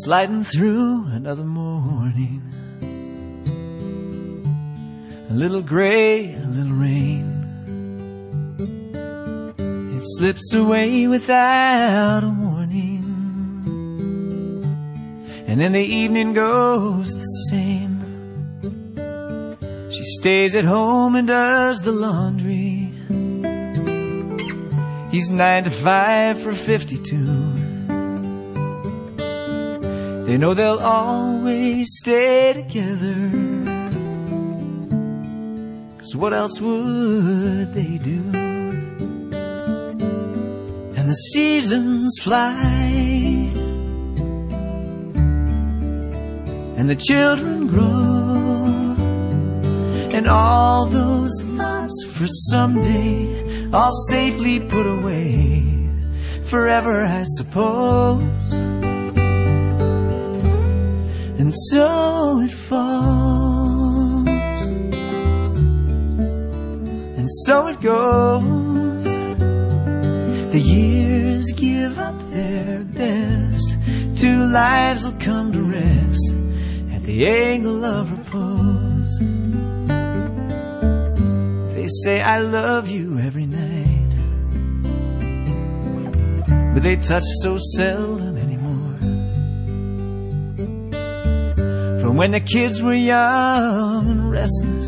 sliding through another morning. A little gray, a little rain. It slips away without a warning, and then the evening goes the same. She stays at home and does the laundry. He's 9 to 5 for 52. They know they'll always stay together, 'cause what else would they do? And the seasons fly, and the children grow, and all those thoughts for someday, all safely put away, forever I suppose. And so it falls, and so it goes. The years give up their best. Two lives will come to rest at the angle of repose. They say I love you every night, but they touch so seldom anymore. From when the kids were young and restless,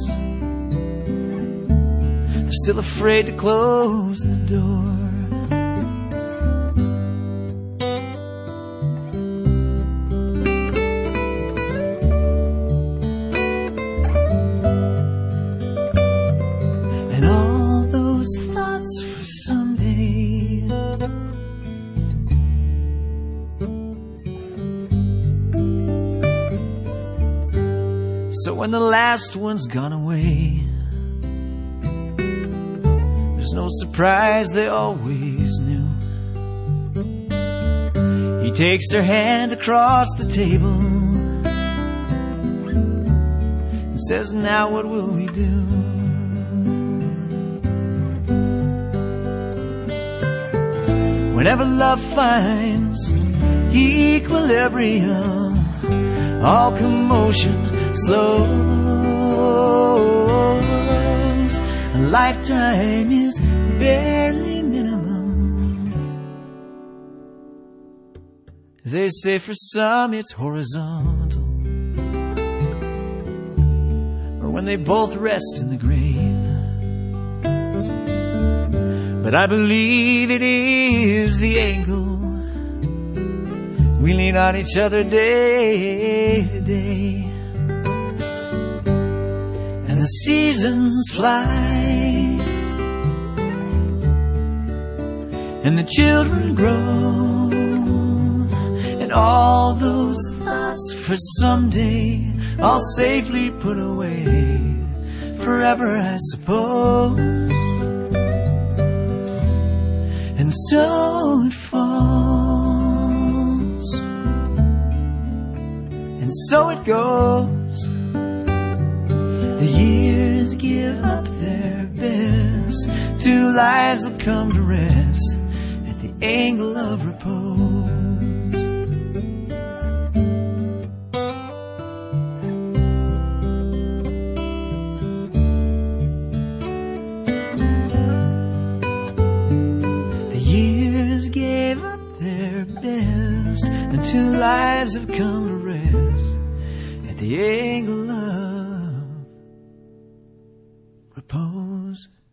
they're still afraid to close the door. And all those thoughts for someday, so when the last one's gone away, there's no surprise, they always knew. He takes her hand across the table and says, now what will we do? Whenever love finds equilibrium, all commotion slows. A lifetime is barely minimum. They say for some it's horizontal, or when they both rest in the grave. But I believe it is the angle. We lean on each other day to day. And the seasons fly, and the children grow, and all those thoughts for someday, all safely put away, forever I suppose. And so it falls, and so it goes. The years give up their best. Two lives will come to rest at the angle of repose. The years gave up their best, and two lives have come to rest at the angle of repose.